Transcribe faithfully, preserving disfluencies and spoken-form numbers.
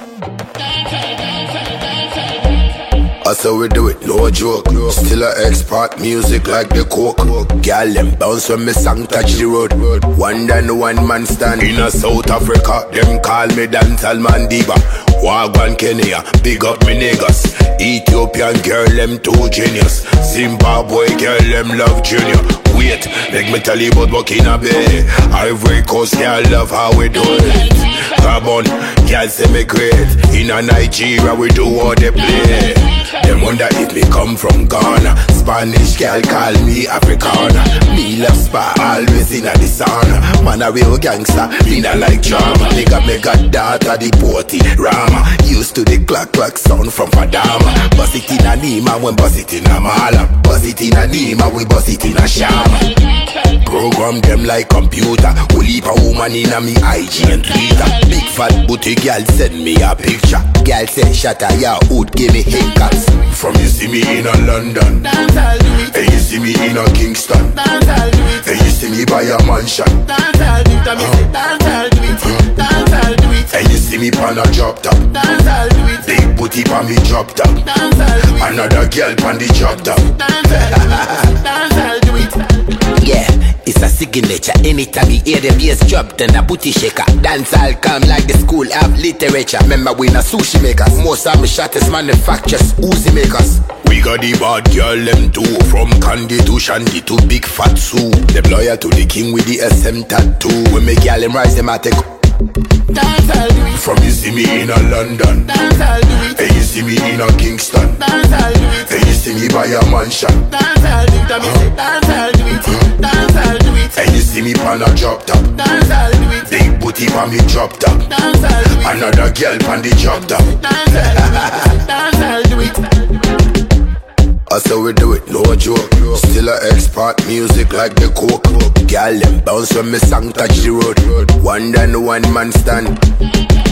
That's how we do it, no joke. Still a expert music like the coke. Girl, them bounce when me song touch the road. One than one man stand in a South Africa. Them call me Dancehall Man Diva. Wagwan Kenya, big up me niggas. Ethiopian girl, them too genius. Zimbabwe girl, them love Junior. Wait, make me tell you about Burkina Bay. Ivory Coast, girl, love how we do it. Gabon, girl say me great. In a Nigeria, we do all they play. Them wonder if me come from Ghana. Spanish girl call me Africana. Me love spa, always in the sun. Man a real gangster, me not like drama. Nigga me got data, the party Rama. Used to the clock clock sound from Fadama. Bust it in a Nima, when bust it in a Mala. Bust it in a Nima, we bust it in a Shama. Program them like computer. Whole heap a woman in a me I G and Twitter. Big fat booty girl send me a picture. Girl say shatter ya hood, give me haircuts. From you see me in a London, and you see me in a Kingston, and you see me by a mansion, and you see me pan a drop top. Big booty pan me drop top. Another girl pan the drop top. Yeah, it's a signature. Anytime you hear the bass drop, then a booty shaker. Dancehall come like the school of literature. Remember we na sushi makers. Most of my shotters manufacturers, Uzi makers. We got the bad girl them too. From Candy to Shandy to Big Fat Sue. Them loyal to the king with the S M tattoo. When me girl them rise them a take. From you see me in a London, and you see me in a Kingston, and you see me by a mansion, and you see me pan a drop top. Big booty pan me drop top. Another girl pan the drop top. That's how we do it, no joke. Still a expert music like the coke. Girl, them bounce when me song touch the road. One than one man stand